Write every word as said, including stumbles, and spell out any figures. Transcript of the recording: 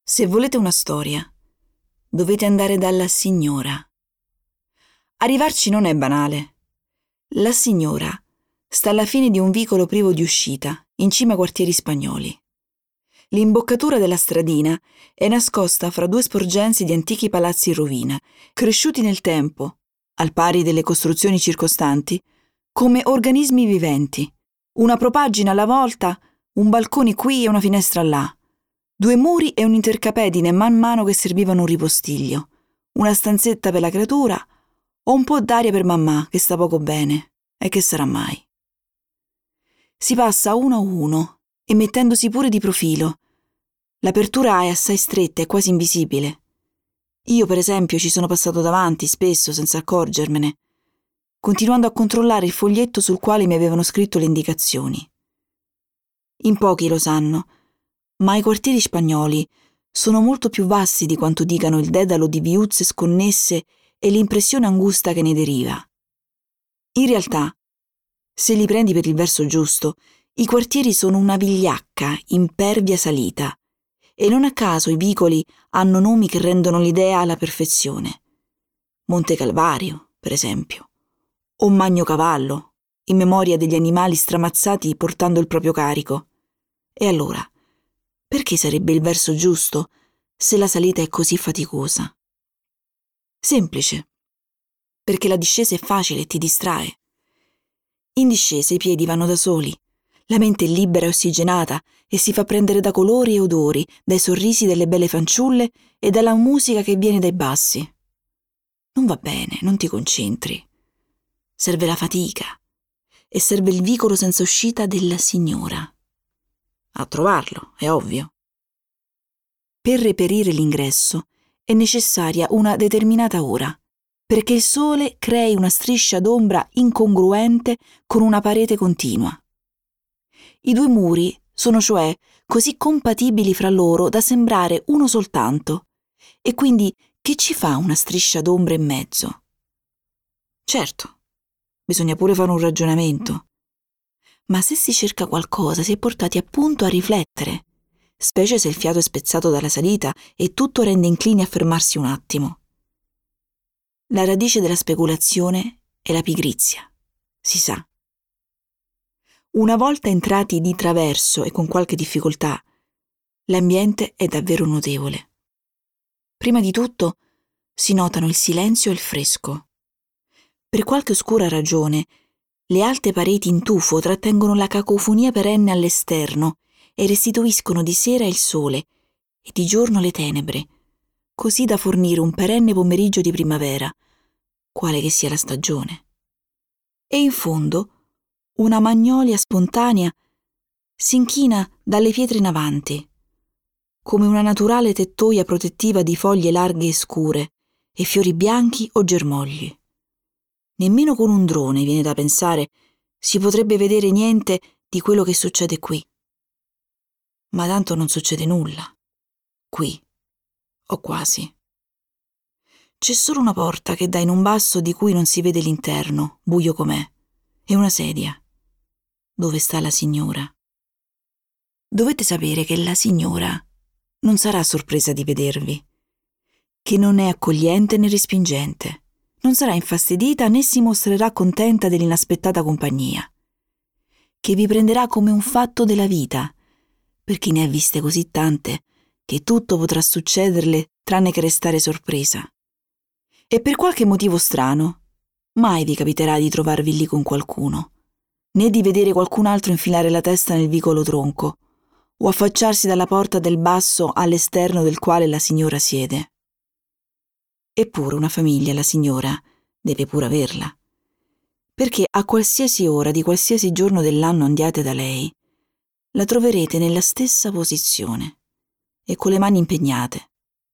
Se volete una storia, dovete andare dalla signora. Arrivarci non è banale. La signora sta alla fine di un vicolo privo di uscita, in cima ai quartieri spagnoli. L'imboccatura della stradina è nascosta fra due sporgenze di antichi palazzi in rovina, cresciuti nel tempo, al pari delle costruzioni circostanti, come organismi viventi. Una propaggine alla volta, un balcone qui e una finestra là. Due muri e un intercapedine man mano che servivano un ripostiglio, una stanzetta per la creatura o un po' d'aria per mammà che sta poco bene e che sarà mai. Si passa uno a uno e mettendosi pure di profilo. L'apertura è assai stretta e quasi invisibile. Io per esempio ci sono passato davanti spesso senza accorgermene, continuando a controllare il foglietto sul quale mi avevano scritto le indicazioni. In pochi lo sanno, ma i quartieri spagnoli sono molto più vasti di quanto dicano il dedalo di viuzze sconnesse e l'impressione angusta che ne deriva. In realtà, se li prendi per il verso giusto, i quartieri sono una vigliacca, impervia salita, e non a caso i vicoli hanno nomi che rendono l'idea alla perfezione. Monte Calvario, per esempio, o Magnocavallo, in memoria degli animali stramazzati portando il proprio carico. E allora, perché sarebbe il verso giusto se la salita è così faticosa? Semplice, perché la discesa è facile e ti distrae. In discesa i piedi vanno da soli, la mente è libera e ossigenata e si fa prendere da colori e odori, dai sorrisi delle belle fanciulle e dalla musica che viene dai bassi. Non va bene, non ti concentri. Serve la fatica e serve il vicolo senza uscita della signora. A trovarlo, è ovvio. Per reperire l'ingresso è necessaria una determinata ora, perché il sole crei una striscia d'ombra incongruente con una parete continua. I due muri sono cioè così compatibili fra loro da sembrare uno soltanto, e quindi che ci fa una striscia d'ombra in mezzo? Certo, bisogna pure fare un ragionamento. Ma se si cerca qualcosa si è portati appunto a riflettere, specie se il fiato è spezzato dalla salita e tutto rende inclini a fermarsi un attimo. La radice della speculazione è la pigrizia, si sa. Una volta entrati di traverso e con qualche difficoltà, l'ambiente è davvero notevole. Prima di tutto si notano il silenzio e il fresco. Per qualche oscura ragione, le alte pareti in tufo trattengono la cacofonia perenne all'esterno e restituiscono di sera il sole e di giorno le tenebre, così da fornire un perenne pomeriggio di primavera, quale che sia la stagione. E in fondo una magnolia spontanea si inchina dalle pietre in avanti, come una naturale tettoia protettiva di foglie larghe e scure e fiori bianchi o germogli. Nemmeno con un drone, viene da pensare, si potrebbe vedere niente di quello che succede qui. Ma tanto non succede nulla, qui, o quasi. C'è solo una porta che dà in un basso di cui non si vede l'interno, buio com'è, e una sedia. Dove sta la signora? Dovete sapere che la signora non sarà sorpresa di vedervi, che non è accogliente né respingente. Non sarà infastidita né si mostrerà contenta dell'inaspettata compagnia, che vi prenderà come un fatto della vita, perché ne ha viste così tante che tutto potrà succederle tranne che restare sorpresa. E per qualche motivo strano, mai vi capiterà di trovarvi lì con qualcuno, né di vedere qualcun altro infilare la testa nel vicolo tronco o affacciarsi dalla porta del basso all'esterno del quale la signora siede. Eppure una famiglia la signora deve pure averla, perché a qualsiasi ora di qualsiasi giorno dell'anno andiate da lei, la troverete nella stessa posizione e con le mani impegnate,